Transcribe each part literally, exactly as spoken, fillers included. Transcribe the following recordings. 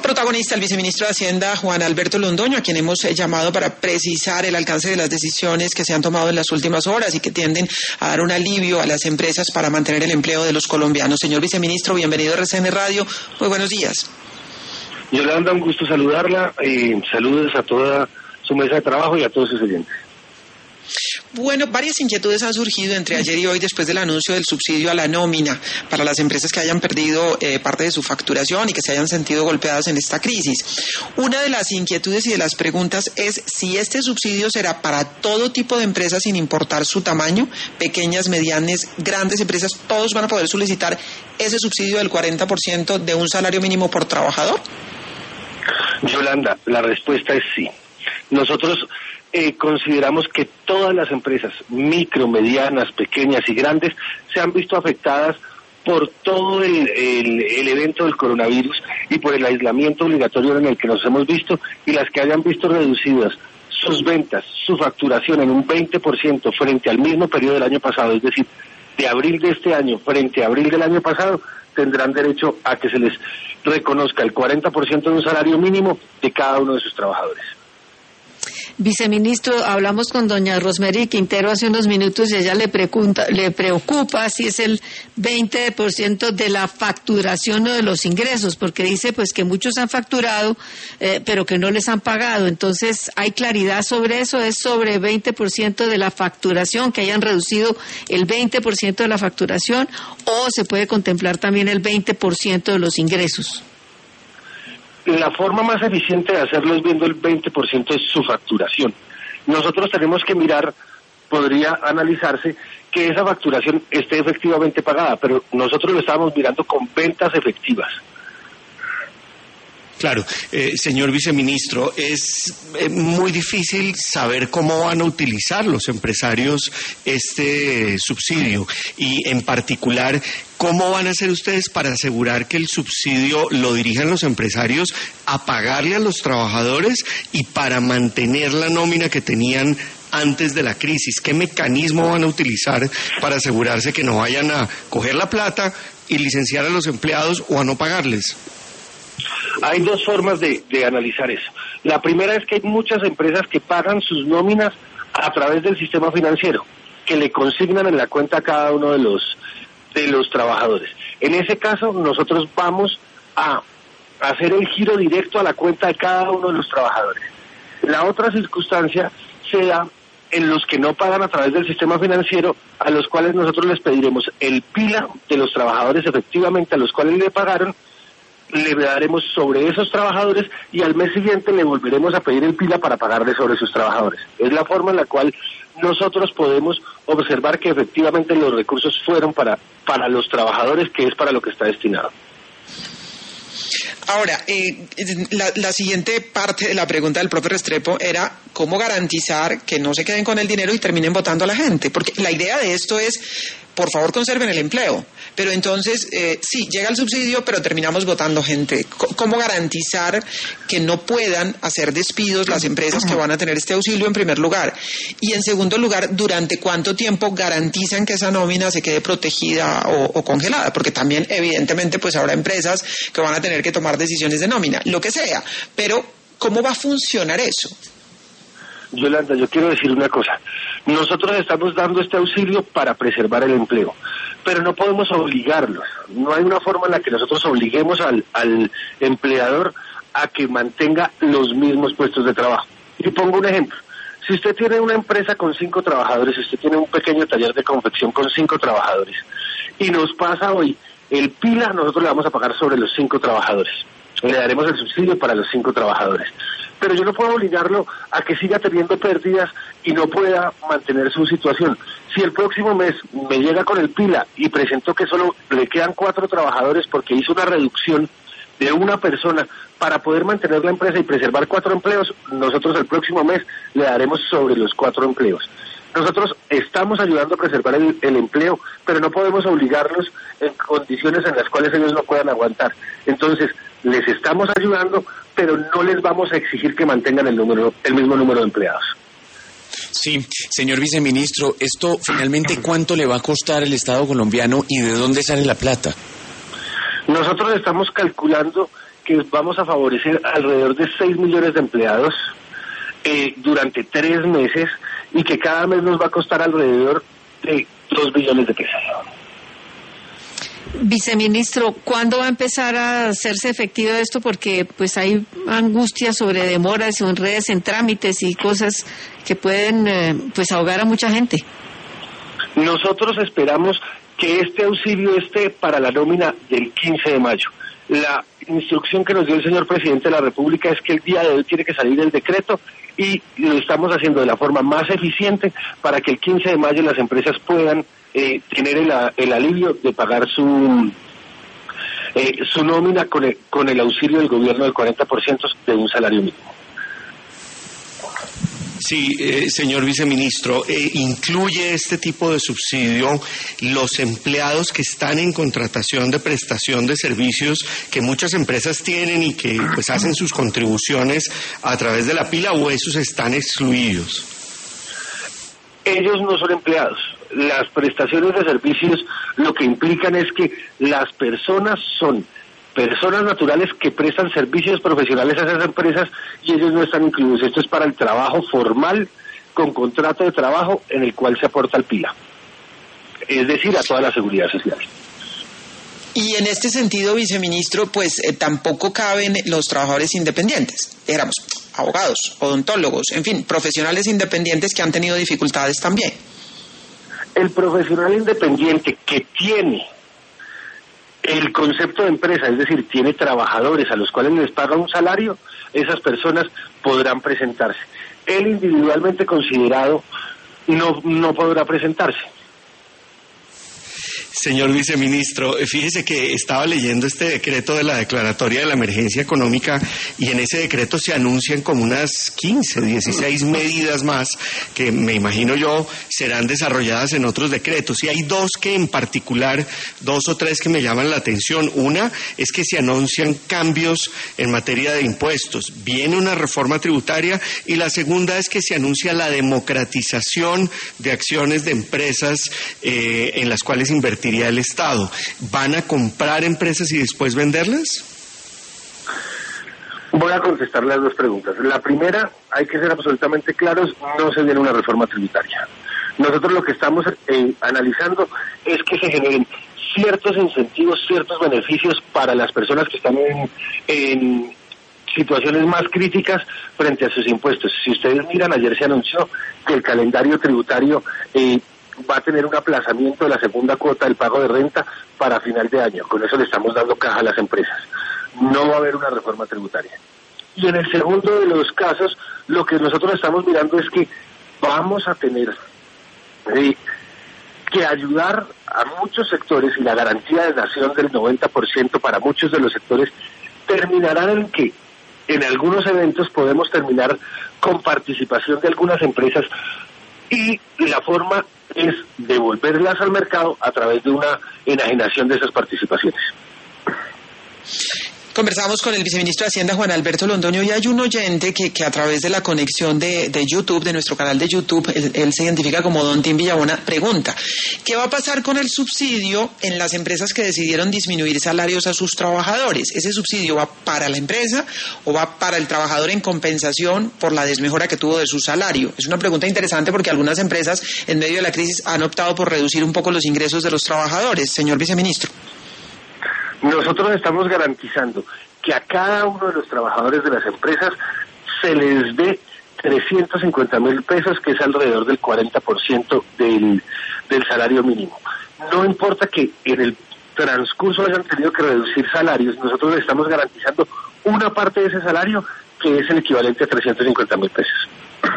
protagonista, el viceministro de Hacienda, Juan Alberto Londoño, a quien hemos llamado para precisar el alcance de las decisiones que se han tomado en las últimas horas y que tienden a dar un alivio a las empresas para mantener el empleo de los colombianos. Señor viceministro, bienvenido a R C N Radio. Muy buenos días. Yolanda, un gusto saludarla. Eh, saludos a toda su mesa de trabajo y a todos sus oyentes. Bueno, varias inquietudes han surgido entre ayer y hoy después del anuncio del subsidio a la nómina para las empresas que hayan perdido eh, parte de su facturación y que se hayan sentido golpeadas en esta crisis. Una de las inquietudes y de las preguntas es si este subsidio será para todo tipo de empresas sin importar su tamaño, pequeñas, medianas, grandes empresas, todos van a poder solicitar ese subsidio del cuarenta por ciento de un salario mínimo por trabajador. Yolanda, la respuesta es sí. Nosotros Eh, consideramos que todas las empresas, micro, medianas, pequeñas y grandes, se han visto afectadas por todo el, el, el evento del coronavirus y por el aislamiento obligatorio en el que nos hemos visto, y las que hayan visto reducidas sus ventas, su facturación en un veinte por ciento frente al mismo periodo del año pasado, es decir, de abril de este año frente a abril del año pasado, tendrán derecho a que se les reconozca el cuarenta por ciento de un salario mínimo de cada uno de sus trabajadores. Viceministro, hablamos con doña Rosemary Quintero hace unos minutos y ella le pregunta, le preocupa si es el veinte por ciento de la facturación o de los ingresos, porque dice pues que muchos han facturado, eh, pero que no les han pagado. Entonces, ¿hay claridad sobre eso? ¿Es sobre veinte por ciento de la facturación, que hayan reducido el veinte por ciento de la facturación, o se puede contemplar también el veinte por ciento de los ingresos? La forma más eficiente de hacerlo es viendo el veinte por ciento de su facturación. Nosotros tenemos que mirar, podría analizarse que esa facturación esté efectivamente pagada, pero nosotros lo estábamos mirando con ventas efectivas. Claro, eh, señor viceministro, es eh, muy difícil saber cómo van a utilizar los empresarios este subsidio y, en particular, ¿cómo van a hacer ustedes para asegurar que el subsidio lo dirijan los empresarios a pagarle a los trabajadores y para mantener la nómina que tenían antes de la crisis? ¿Qué mecanismo van a utilizar para asegurarse que no vayan a coger la plata y licenciar a los empleados o a no pagarles? Hay dos formas de, de analizar eso. La primera es que hay muchas empresas que pagan sus nóminas a través del sistema financiero, que le consignan en la cuenta a cada uno de los de los trabajadores. En ese caso, nosotros vamos a hacer el giro directo a la cuenta de cada uno de los trabajadores. La otra circunstancia se da en los que no pagan a través del sistema financiero, a los cuales nosotros les pediremos el pila de los trabajadores efectivamente a los cuales le pagaron, le daremos sobre esos trabajadores y al mes siguiente le volveremos a pedir el pila para pagarle sobre sus trabajadores. Es la forma en la cual nosotros podemos observar que efectivamente los recursos fueron para, para los trabajadores, que es para lo que está destinado. Ahora, eh, la, la siguiente parte de la pregunta del profe Restrepo era cómo garantizar que no se queden con el dinero y terminen votando a la gente, porque la idea de esto es, por favor, conserven el empleo, pero entonces, eh, sí, llega el subsidio, pero terminamos votando gente. ¿Cómo garantizar que no puedan hacer despidos las empresas que van a tener este auxilio, en primer lugar? Y en segundo lugar, ¿durante cuánto tiempo garantizan que esa nómina se quede protegida o, o congelada? Porque también, evidentemente, pues habrá empresas que van a tener que tomar decisiones de nómina, lo que sea, pero ¿cómo va a funcionar eso? Yolanda, yo quiero decir una cosa. Nosotros estamos dando este auxilio para preservar el empleo, pero no podemos obligarlos. No hay una forma en la que nosotros obliguemos al, al empleador a que mantenga los mismos puestos de trabajo. Y pongo un ejemplo. Si usted tiene una empresa con cinco trabajadores, si usted tiene un pequeño taller de confección con cinco trabajadores, y nos pasa hoy el pila, nosotros le vamos a pagar sobre los cinco trabajadores. Le daremos el subsidio para los cinco trabajadores. Pero yo no puedo obligarlo a que siga teniendo pérdidas y no pueda mantener su situación. Si el próximo mes me llega con el pila y presento que solo le quedan cuatro trabajadores porque hizo una reducción de una persona para poder mantener la empresa y preservar cuatro empleos, nosotros el próximo mes le daremos sobre los cuatro empleos. Nosotros estamos ayudando a preservar el, el empleo, pero no podemos obligarlos en condiciones en las cuales ellos no puedan aguantar. Entonces, les estamos ayudando, pero no les vamos a exigir que mantengan el número, el mismo número de empleados. Sí, señor viceministro, ¿esto finalmente cuánto le va a costar al Estado colombiano y de dónde sale la plata? Nosotros estamos calculando que vamos a favorecer alrededor de seis millones de empleados eh, durante tres meses y que cada mes nos va a costar alrededor de dos billones de pesos. Viceministro, ¿cuándo va a empezar a hacerse efectivo esto? Porque pues hay angustia sobre demoras, enredos en trámites y cosas que pueden eh, pues ahogar a mucha gente. Nosotros esperamos que este auxilio esté para la nómina del quince de mayo. La instrucción que nos dio el señor presidente de la República es que el día de hoy tiene que salir el decreto y lo estamos haciendo de la forma más eficiente para que el quince de mayo las empresas puedan eh, tener el, el alivio de pagar su eh, su nómina con el, con el auxilio del gobierno del cuarenta por ciento de un salario mínimo. Sí, eh, señor viceministro, eh, ¿incluye este tipo de subsidio los empleados que están en contratación de prestación de servicios que muchas empresas tienen y que pues hacen sus contribuciones a través de la pila, o esos están excluidos? Ellos no son empleados. Las prestaciones de servicios lo que implican es que las personas son personas naturales que prestan servicios profesionales a esas empresas y ellos no están incluidos. Esto es para el trabajo formal con contrato de trabajo en el cual se aporta el pila, es decir, a toda la seguridad social. Y en este sentido, viceministro, pues eh, tampoco caben los trabajadores independientes, éramos abogados, odontólogos, en fin, profesionales independientes que han tenido dificultades también. El profesional independiente que tiene el concepto de empresa, es decir, tiene trabajadores a los cuales les paga un salario, esas personas podrán presentarse. Él individualmente considerado no, no podrá presentarse. Señor viceministro, fíjese que estaba leyendo este decreto de la declaratoria de la emergencia económica y en ese decreto se anuncian como unas quince, dieciséis medidas más que me imagino yo serán desarrolladas en otros decretos. Y hay dos que en particular, dos o tres que me llaman la atención. Una es que se anuncian cambios en materia de impuestos. Viene una reforma tributaria y la segunda es que se anuncia la democratización de acciones de empresas eh, en las cuales invertir el Estado. ¿Van a comprar empresas y después venderlas? Voy a contestar las dos preguntas. La primera, hay que ser absolutamente claros, no se viene una reforma tributaria. Nosotros lo que estamos eh, analizando es que se generen ciertos incentivos, ciertos beneficios para las personas que están en, en situaciones más críticas frente a sus impuestos. Si ustedes miran, ayer se anunció que el calendario tributario eh, va a tener un aplazamiento de la segunda cuota del pago de renta para final de año. Con eso le estamos dando caja a las empresas. No va a haber una reforma tributaria. Y en el segundo de los casos, lo que nosotros estamos mirando es que vamos a tener eh, que ayudar a muchos sectores, y la garantía de nación del noventa por ciento para muchos de los sectores terminarán en que en algunos eventos podemos terminar con participación de algunas empresas y la forma es devolverlas al mercado a través de una enajenación de esas participaciones. Conversamos con el viceministro de Hacienda, Juan Alberto Londoño, y hay un oyente que, que a través de la conexión de, de YouTube, de nuestro canal de YouTube, él, él se identifica como Don Tim Villabona, pregunta, ¿qué va a pasar con el subsidio en las empresas que decidieron disminuir salarios a sus trabajadores? ¿Ese subsidio va para la empresa o va para el trabajador en compensación por la desmejora que tuvo de su salario? Es una pregunta interesante porque algunas empresas en medio de la crisis han optado por reducir un poco los ingresos de los trabajadores. Señor viceministro. Nosotros estamos garantizando que a cada uno de los trabajadores de las empresas se les dé trescientos cincuenta mil pesos, que es alrededor del cuarenta por ciento del, del salario mínimo. No importa que en el transcurso hayan tenido que reducir salarios, nosotros les estamos garantizando una parte de ese salario que es el equivalente a trescientos cincuenta mil pesos.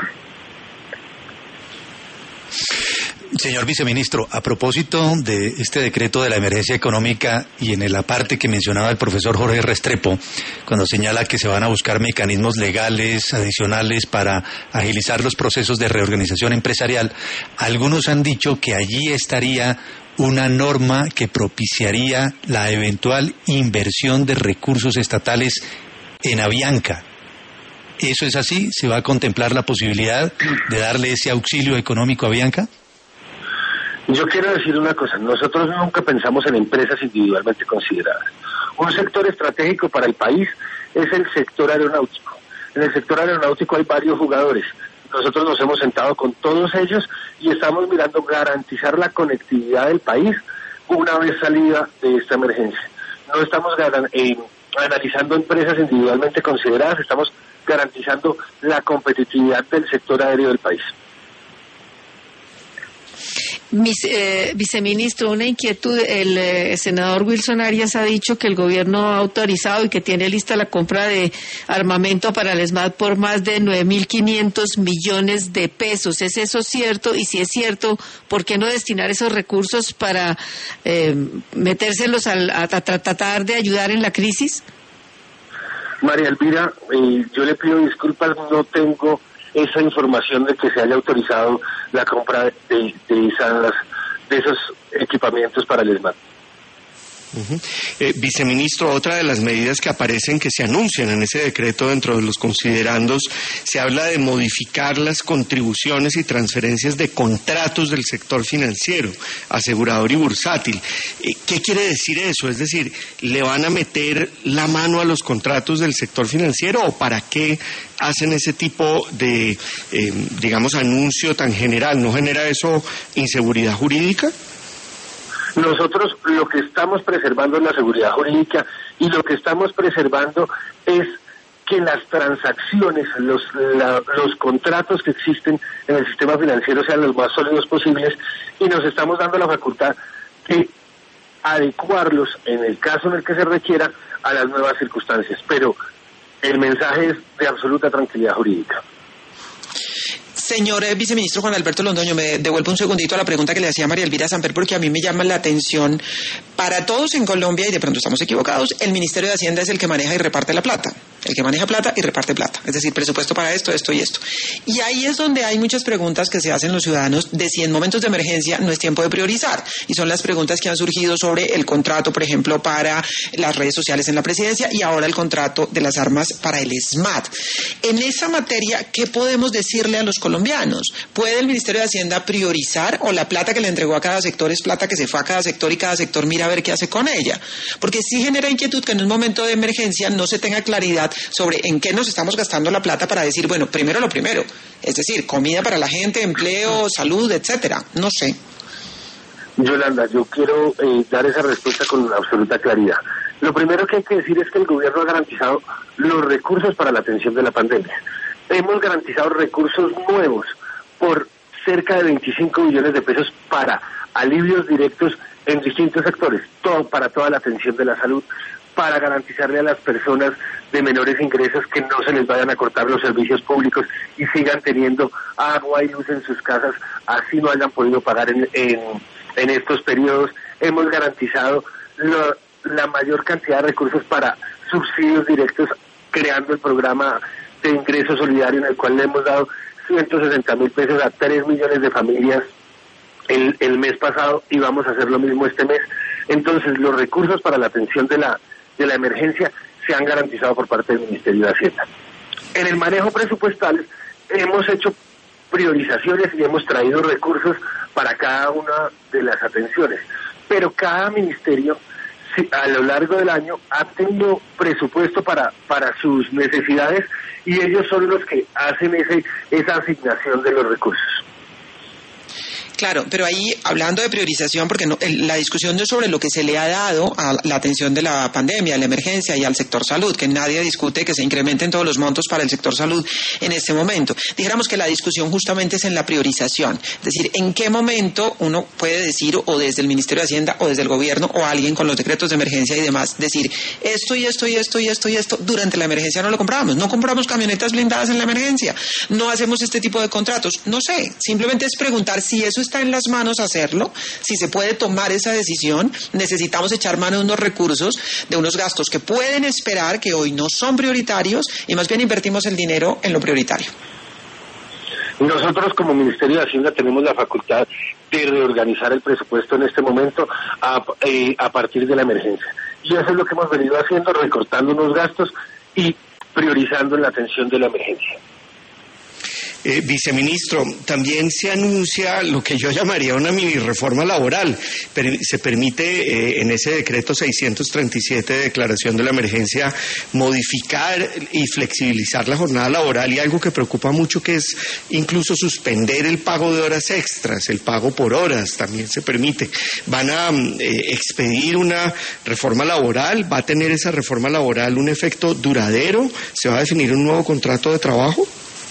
Señor viceministro, a propósito de este decreto de la emergencia económica y en la parte que mencionaba el profesor Jorge Restrepo, cuando señala que se van a buscar mecanismos legales adicionales para agilizar los procesos de reorganización empresarial, algunos han dicho que allí estaría una norma que propiciaría la eventual inversión de recursos estatales en Avianca. ¿Eso es así? ¿Se va a contemplar la posibilidad de darle ese auxilio económico a Avianca? Yo quiero decir una cosa, nosotros nunca pensamos en empresas individualmente consideradas. Un sector estratégico para el país es el sector aeronáutico. En el sector aeronáutico hay varios jugadores. Nosotros nos hemos sentado con todos ellos y estamos mirando garantizar la conectividad del país una vez salida de esta emergencia. No estamos eh, analizando empresas individualmente consideradas, estamos garantizando la competitividad del sector aéreo del país. Mis, eh, viceministro, una inquietud. El eh, senador Wilson Arias ha dicho que el gobierno ha autorizado y que tiene lista la compra de armamento para el ESMAD por más de nueve mil quinientos millones de pesos. ¿Es eso cierto? Y si es cierto, ¿por qué no destinar esos recursos para eh, metérselos al, a, a tratar de ayudar en la crisis? María Elvira, eh, yo le pido disculpas, no tengo esa información de que se haya autorizado la compra de, de, esas, de esos equipamientos para el ESMAD. Uh-huh. Eh, viceministro, otra de las medidas que aparecen, que se anuncian en ese decreto dentro de los considerandos, se habla de modificar las contribuciones y transferencias de contratos del sector financiero, asegurador y bursátil. Eh, ¿Qué quiere decir eso? Es decir, ¿le van a meter la mano a los contratos del sector financiero o para qué hacen ese tipo de, eh, digamos, anuncio tan general? ¿No genera eso inseguridad jurídica? Nosotros lo que estamos preservando es la seguridad jurídica y lo que estamos preservando es que las transacciones, los, la, los contratos que existen en el sistema financiero sean los más sólidos posibles y nos estamos dando la facultad de adecuarlos en el caso en el que se requiera a las nuevas circunstancias. Pero el mensaje es de absoluta tranquilidad jurídica. Señor eh, viceministro Juan Alberto Londoño, me devuelvo un segundito a la pregunta que le hacía María Elvira Samper, porque a mí me llama la atención. Para todos en Colombia, y de pronto estamos equivocados, el Ministerio de Hacienda es el que maneja y reparte la plata. El que maneja plata y reparte plata. Es decir, presupuesto para esto, esto y esto. Y ahí es donde hay muchas preguntas que se hacen los ciudadanos de si en momentos de emergencia no es tiempo de priorizar. Y son las preguntas que han surgido sobre el contrato, por ejemplo, para las redes sociales en la presidencia y ahora el contrato de las armas para el ESMAD. En esa materia, ¿qué podemos decirle a los colombianos? ¿Puede el Ministerio de Hacienda priorizar o la plata que le entregó a cada sector es plata que se fue a cada sector y cada sector mira a ver qué hace con ella? Porque sí genera inquietud que en un momento de emergencia no se tenga claridad sobre en qué nos estamos gastando la plata para decir, bueno, primero lo primero, es decir, comida para la gente, empleo, salud, etcétera. No sé. Yolanda, yo quiero eh, dar esa respuesta con absoluta claridad. Lo primero que hay que decir es que el gobierno ha garantizado los recursos para la atención de la pandemia. Hemos garantizado recursos nuevos por cerca de veinticinco millones de pesos para alivios directos en distintos sectores, todo para toda la atención de la salud, para garantizarle a las personas de menores ingresos que no se les vayan a cortar los servicios públicos y sigan teniendo agua y luz en sus casas, así no hayan podido pagar en, en, en estos periodos. Hemos garantizado lo, la mayor cantidad de recursos para subsidios directos, creando el programa de ingreso solidario en el cual le hemos dado ciento sesenta mil pesos a tres millones de familias el, el mes pasado y vamos a hacer lo mismo este mes. Entonces, los recursos para la atención de la de la emergencia se han garantizado por parte del Ministerio de Hacienda. En el manejo presupuestal hemos hecho priorizaciones y hemos traído recursos para cada una de las atenciones, pero cada ministerio a lo largo del año ha tenido presupuesto para, para sus necesidades y ellos son los que hacen ese, esa asignación de los recursos. Claro, pero ahí hablando de priorización, porque no, el, la discusión no es sobre lo que se le ha dado a la atención de la pandemia, a la emergencia y al sector salud, que nadie discute que se incrementen todos los montos para el sector salud en este momento. Dijéramos que la discusión justamente es en la priorización, es decir, en qué momento uno puede decir, o desde el Ministerio de Hacienda, o desde el gobierno, o alguien con los decretos de emergencia y demás, decir esto y esto y esto y esto y esto, durante la emergencia no lo compramos, no compramos camionetas blindadas en la emergencia, no hacemos este tipo de contratos, no sé, simplemente es preguntar si eso está en las manos hacerlo, si se puede tomar esa decisión. Necesitamos echar mano de unos recursos, de unos gastos que pueden esperar, que hoy no son prioritarios, y más bien invertimos el dinero en lo prioritario. Nosotros como Ministerio de Hacienda tenemos la facultad de reorganizar el presupuesto en este momento a, eh, a partir de la emergencia. Y eso es lo que hemos venido haciendo, recortando unos gastos y priorizando en la atención de la emergencia. Eh, viceministro, también se anuncia lo que yo llamaría una mini reforma laboral. Per- se permite eh, en ese decreto seiscientos treinta y siete de declaración de la emergencia modificar y flexibilizar la jornada laboral, y algo que preocupa mucho, que es incluso suspender el pago de horas extras, el pago por horas también se permite. ¿Van a eh, expedir una reforma laboral? ¿Va a tener esa reforma laboral un efecto duradero? ¿Se va a definir un nuevo contrato de trabajo?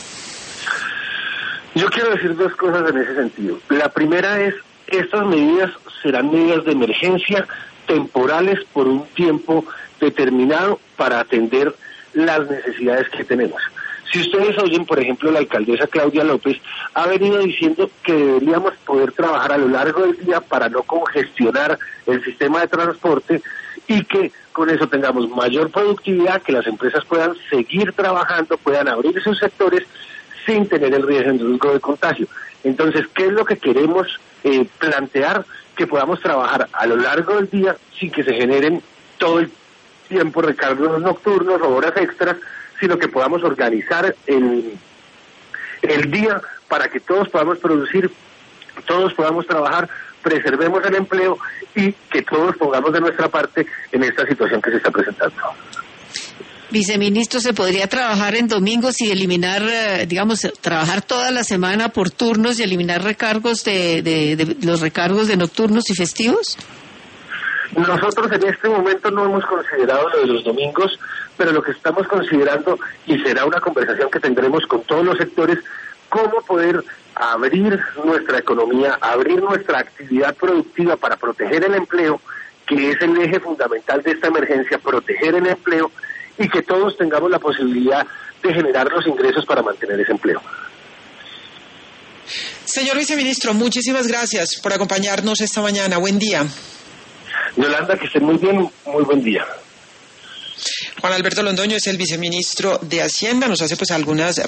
Yo quiero decir dos cosas en ese sentido. La primera es, estas medidas serán medidas de emergencia temporales por un tiempo determinado para atender las necesidades que tenemos. Si ustedes oyen, por ejemplo, la alcaldesa Claudia López ha venido diciendo que deberíamos poder trabajar a lo largo del día para no congestionar el sistema de transporte y que con eso tengamos mayor productividad, que las empresas puedan seguir trabajando, puedan abrir sus sectores sin tener el riesgo de contagio. Entonces, ¿qué es lo que queremos eh, plantear? Que podamos trabajar a lo largo del día sin que se generen todo el tiempo recargos nocturnos o horas extras, sino que podamos organizar el, el día para que todos podamos producir, todos podamos trabajar, preservemos el empleo y que todos pongamos de nuestra parte en esta situación que se está presentando. Viceministro, ¿se podría trabajar en domingos y eliminar, eh, digamos, trabajar toda la semana por turnos y eliminar recargos de, de, de los recargos de nocturnos y festivos? Nosotros en este momento no hemos considerado lo de los domingos, pero lo que estamos considerando, y será una conversación que tendremos con todos los sectores, cómo poder abrir nuestra economía, abrir nuestra actividad productiva para proteger el empleo, que es el eje fundamental de esta emergencia, proteger el empleo, y que todos tengamos la posibilidad de generar los ingresos para mantener ese empleo. Señor viceministro, muchísimas gracias por acompañarnos esta mañana. Buen día. Yolanda, que esté muy bien, muy buen día. Juan Alberto Londoño es el viceministro de Hacienda, nos hace pues algunas